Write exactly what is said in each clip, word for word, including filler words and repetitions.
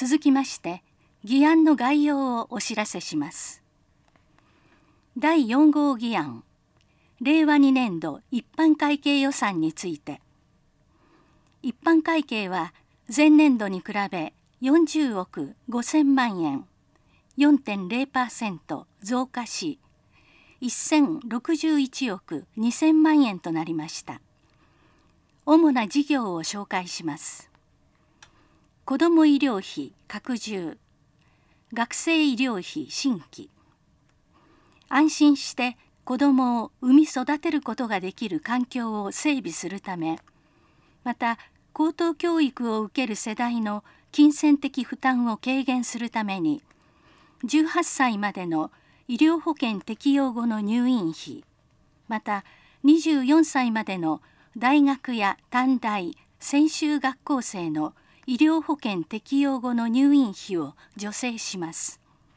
続きまして議案の概要をお知らせします。だいよん号議案、令和にねん度一般会計予算について。一般会計は前年度に比べよんじゅうおくごせんまんえん よんてんゼロパーセント 増加しせんろくじゅういちおくにせんまんえんとなりました。主な事業を紹介します。子ども医療費拡充、学生医療費新規。安心して子どもを産み育てることができる環境を整備するため、また高等教育を受ける世代の金銭的負担を軽減するために、じゅうはっさいまでの医療保険適用後の入院費、またにじゅうよんさいまでの大学や短大、専修学校生の医療保険適用後の入院費を助成します。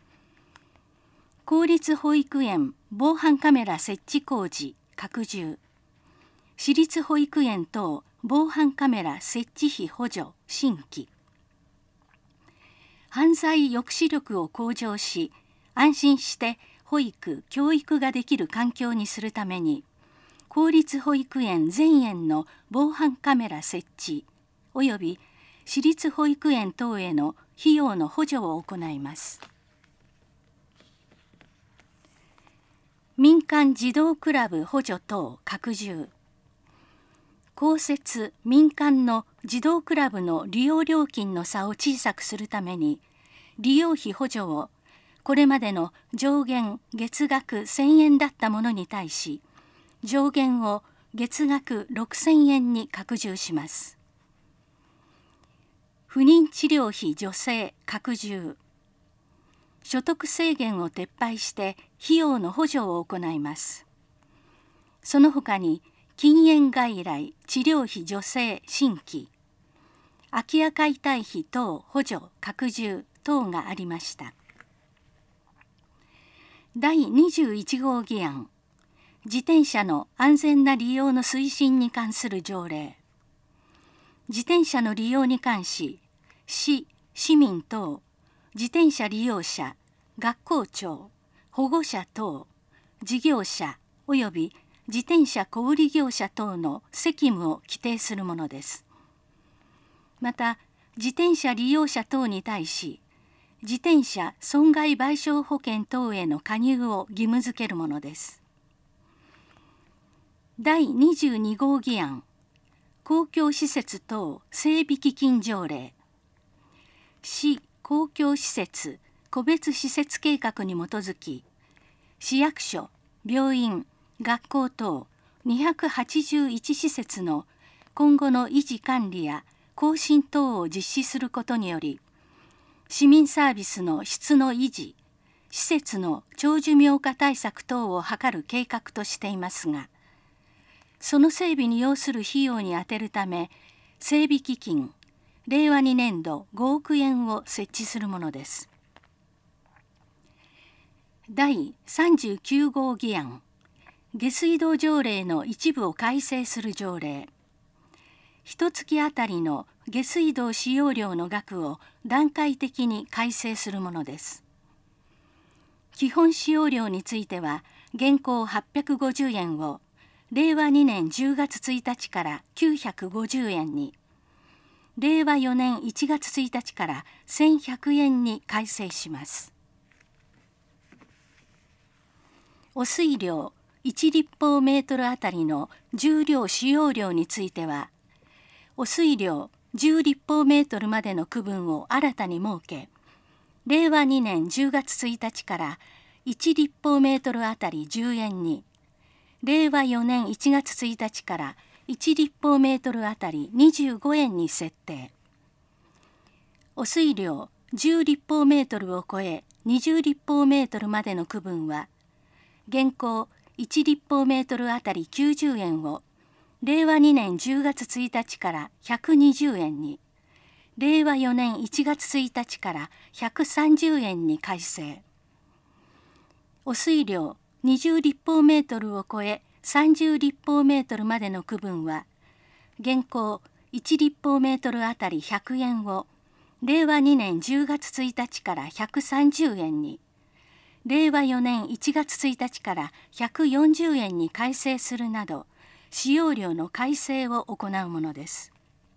公立保育園防犯カメラ設置工事拡充、私立保育園等防犯カメラ設置費補助新規。犯罪抑止力を向上し、安心して保育・教育ができる環境にするために、公立保育園全園の防犯カメラ設置および私立保育園等への費用の補助を行います。民間児童クラブ補助等拡充、公設・民間の児童クラブの利用料金の差を小さくするために、利用費補助をこれまでの上限月額せんえんだったものに対し、上限を月額ろくせんえんに拡充します。不妊治療費助成拡充、所得制限を撤廃して費用の補助を行います。その他に禁煙外来治療費助成新規、空き家解体費等補助拡充等がありました。だいにじゅういち号議案、自転車の安全な利用の推進に関する条例。自転車の利用に関し、市・市民等、自転車利用者、学校長、保護者等、事業者および自転車小売業者等の責務を規定するものです。また、自転車利用者等に対し、自転車損害賠償保険等への加入を義務付けるものです。だいにじゅうに号議案、公共施設等整備基金条例。市公共施設個別施設計画に基づき、市役所、病院、学校等にひゃくはちじゅういち施設の今後の維持管理や更新等を実施することにより、市民サービスの質の維持、施設の長寿命化対策等を図る計画としていますが、その整備に要する費用に充てるため、整備基金、令和にねん度ごおくえんを設置するものです。だいさんじゅうきゅう号議案、下水道条例の一部を改正する条例。一月あたりの下水道使用量の額を段階的に改正するものです。基本使用量については、現行はっぴゃくごじゅうえんを令和にねんじゅうがつついたちからきゅうひゃくごじゅうえんに、令和よねんいちがつついたちからせんひゃくえんに改正します。汚水量いち立方メートルあたりの重量使用量については、汚水量じゅう立方メートルまでの区分を新たに設け、令和にねんじゅうがつついたちからいち立方メートルあたりじゅうえんに、令和よねんいちがつついたちからいち立方メートルあたりにじゅうごえんに設定。汚水量じゅう立方メートルを超えにじゅう立方メートルまでの区分は、現行いち立方メートルあたりきゅうじゅうえんを令和にねんじゅうがつついたちからひゃくにじゅうえんに、令和よねんいちがつついたちからひゃくさんじゅうえんに改正。汚水量にじゅう立方メートルを超えさんじゅう立方メートルまでの区分は、現行いち立方メートルあたりひゃくえんをれいわにねんじゅうがつついたちからひゃくさんじゅうえんに、れいわよねんいちがつついたちからひゃくよんじゅうえんに改正するなど、使用料の改正を行うものです。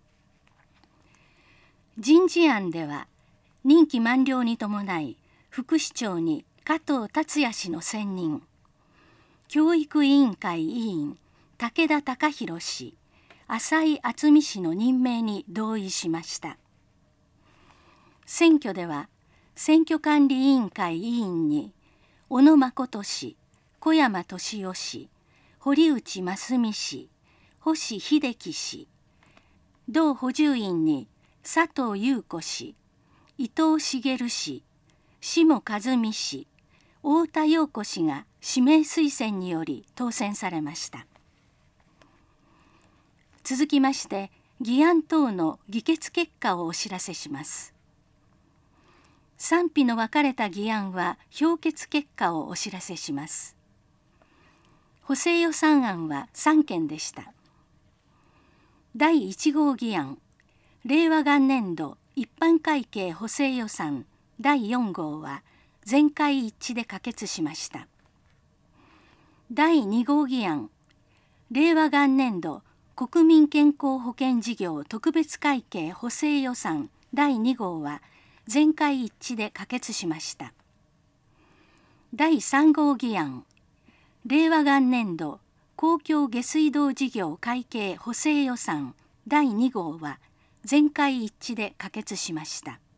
人事案では、任期満了に伴い副市長に加藤達也氏の選任、教育委員会委員武田隆弘氏、浅井敦美氏の任命に同意しました。選挙では選挙管理委員会委員に小野誠氏、小山敏夫氏、堀内真澄氏、星秀樹氏、同補充員に佐藤裕子氏、伊藤茂氏、下和美氏、太田陽子氏が指名推薦により当選されました。続きまして議案等の議決結果をお知らせします。賛否の分かれた議案は評決結果をお知らせします。補正予算案はさんけんでした。だいいち号議案、令和元年度一般会計補正予算だいよん号は全会一致で可決しました。だいに号議案、令和元年度国民健康保険事業特別会計補正予算だいに号は全会一致で可決しました。だいさん号議案、令和元年度公共下水道事業会計補正予算だいに号は全会一致で可決しました。